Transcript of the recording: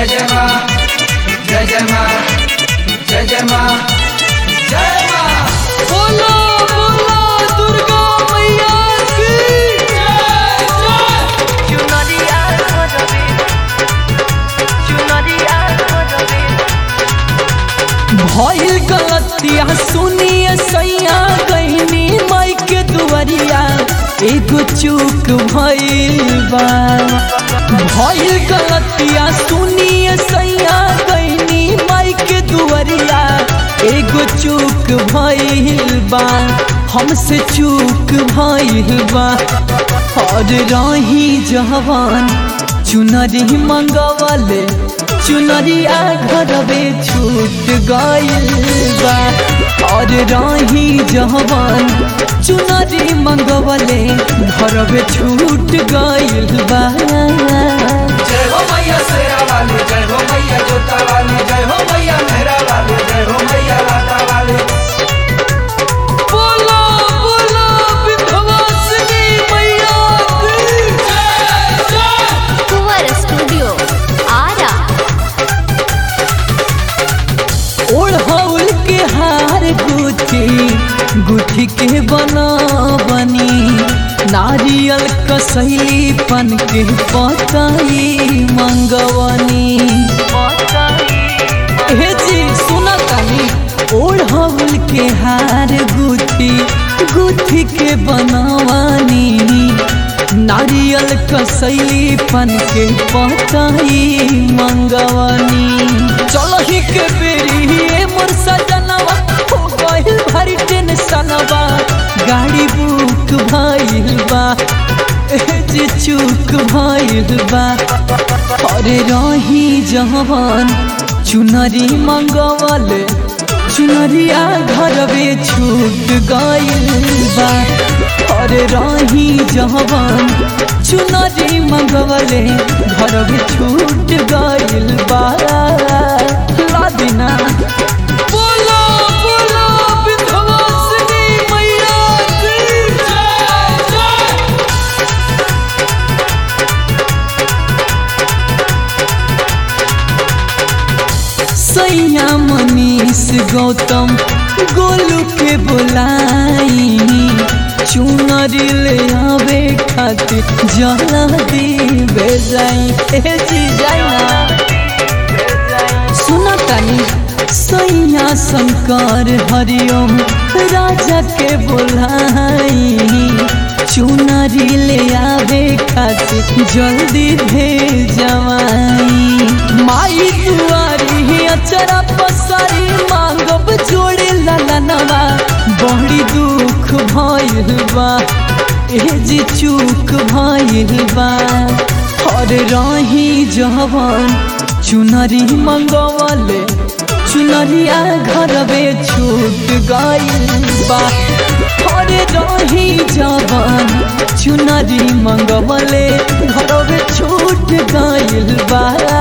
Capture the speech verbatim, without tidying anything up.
जय जय माँ जय जय माँ जय जय माँ जय माँ। बोलो बोलो दुर्गा मैया की जय जय। चुनरिया खोजबे चुनरिया खोजबे भइल गलतिया सुनिए सैया गईनी माई के दुआरिया एगो चूक भइल बा। भइल गलतिया सुनिए सैया गईनी माई के दुआरिया एगो चूक भइल बा। हमसे चूक भइल बा और रही जवान चुनरी मंगवले चुनरिया घरवे छूट गइल बा। और रही जवान चुनरी मंगवले घरवे छूट गइल बा। जय हो मैया शेरा वाली जय हो मैया जोता वाली जय हो मैया मेहरा वाली जय हो मैया लाटा वाली। बोलो बोलो विंध्यवासिनी मैया की जय जय। कुंवर स्टूडियो आरा। ओढ़ौल के हार गुथी गुथी के बना बनी नारियल कसैली पन के पताई मंगवनी। हे जी सुना तानी ओढ़ौल के हार गुथी गुथी के बनवानी नारियल कसैली पन के पताई मंगवनी। चलही के बेरी मोर सजनवा हो गइल भारी टेंशनवा गाड़ी बुक भइल बा ए जी चूक भइल बा। और रही जवान चुनरी मंगवले चुनरिया घरवे छूट गइल बा। और रही जवान चुनरी मंगवले घरवे छूट गइल बा। लादिना बोलो बोलो विंध्यवासिनी मैया की जय जय। सैया मनीष गौतम गोलू के बुलाई चुनरी ले आवे खातिर जल्दी भेजाई ए जी जाइना। सुना तानी सैया शंकर हरिओम राजा के बुलाई चुनरी ले आवे खातिर जल्दी भेजवाई। माई दुआरी अचरा पसारी मांगब जोड़े ललनवा बड़ी दुख भइल बा ए जी चूक भइल बा। और रही जवान चुनरी मंगवले चुनरिया घरवे छूट गइल बा। और रही जवान चुनरी मंगवले घरवे छूट गइल बा।